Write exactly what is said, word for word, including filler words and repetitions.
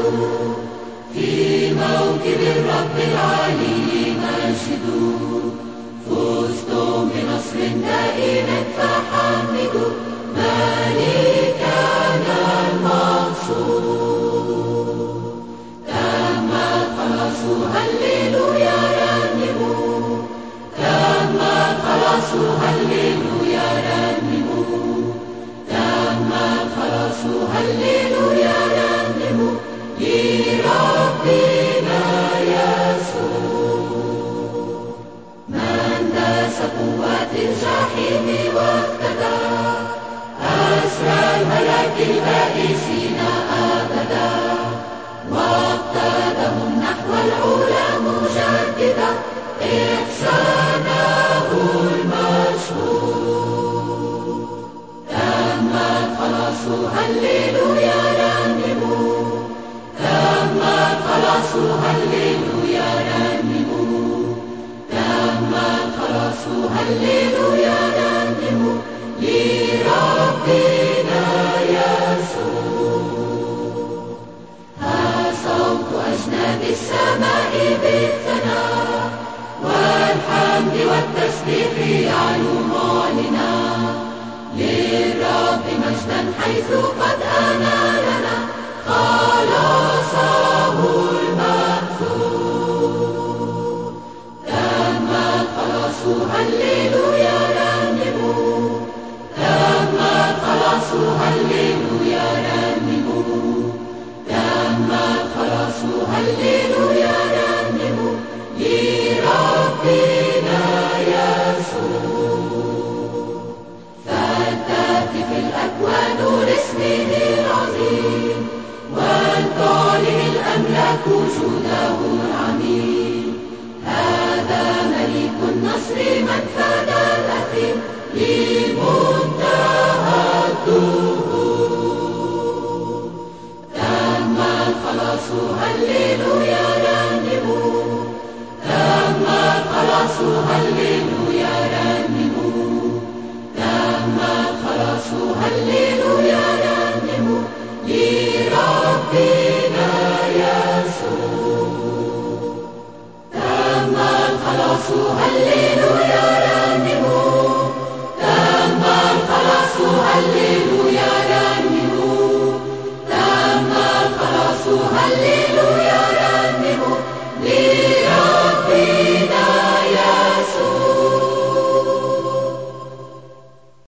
في موكب الرب العلي مجدوا. فزتم بنصر دائم فحمدوا ملكنا المنصور. تم الخلاص هللويا رنموا، تم الخلاص هللويا رنموا، تم الخلاص هللويا رنموا لربنا يسوع. من داس قوات الجحيم وافتدى أسرى الملاك البائسين أبدا، واقتادهم نحو العلا مجددا إحسانه المشهور. تم الخلاص هللويا رنموا، تم الخلاص هللويا رنموا، تم الخلاص هللويا رنموا لربنا يسوع. ها صوت أجناد السماء بالثناء والحمد والتسبيح يعلو معلنا، للرب مجدا حيث قد أنالنا خلاصه المأثور. تم الخلاص هللويا رنموا، تم الخلاص هللويا رنموا، تم الخلاص هللويا رنموا لربنا يسوع. فلتهتف الأكوان لاسمه العظيم، ولتعلن الأملاك جوده العميم. هذا ملك النصر من فدى الأثيم لمنتهى الدهور. تم الخلاص هللويا رنموا، تم الخلاص هللويا رنموا، تم الخلاص هللويا رنموا لربنا يسوع. تم الخلاص هللويا